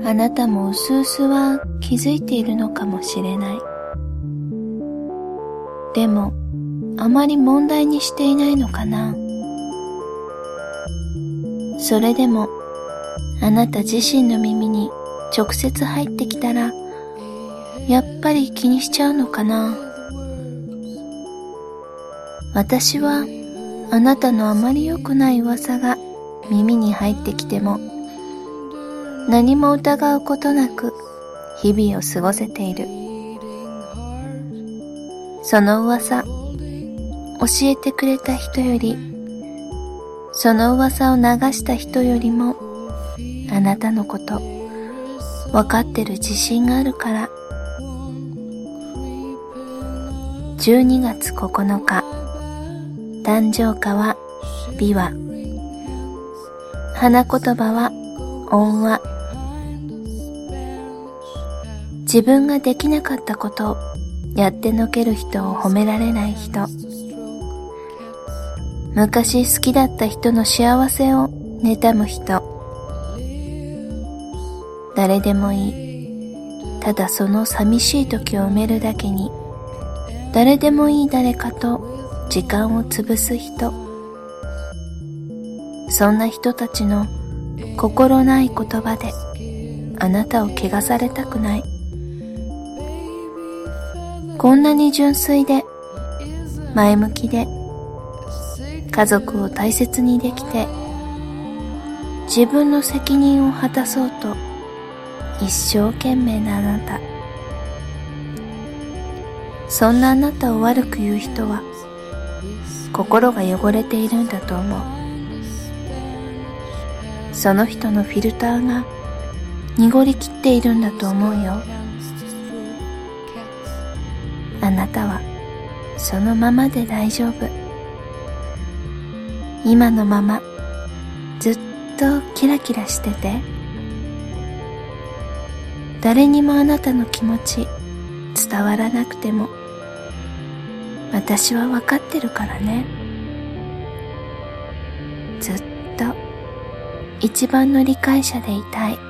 あなたもうすうすは気づいているのかもしれない。でも、あまり問題にしていないのかな。それでも、あなた自身の耳に直接入ってきたら、やっぱり気にしちゃうのかな。私は、あなたのあまり良くない噂が耳に入ってきても、何も疑うことなく日々を過ごせている。その噂、教えてくれた人より、その噂を流した人よりも、あなたのこと、わかってる自信があるから。12月9日、誕生花はビワ。花言葉は恩和。自分ができなかったことをやってのける人を褒められない人。昔好きだった人の幸せを妬む人。誰でもいい。ただその寂しい時を埋めるだけに、誰でもいい誰かと時間を潰す人。そんな人たちの心ない言葉であなたを汚されたくない。こんなに純粋で前向きで家族を大切にできて自分の責任を果たそうと一生懸命なあなた。そんなあなたを悪く言う人は心が汚れているんだと思う。その人のフィルターが濁りきっているんだと思うよ。あなたはそのままで大丈夫。今のままずっとキラキラしてて。誰にもあなたの気持ち伝わらなくても私は分かってるからね。ずっと一番の理解者でいたい。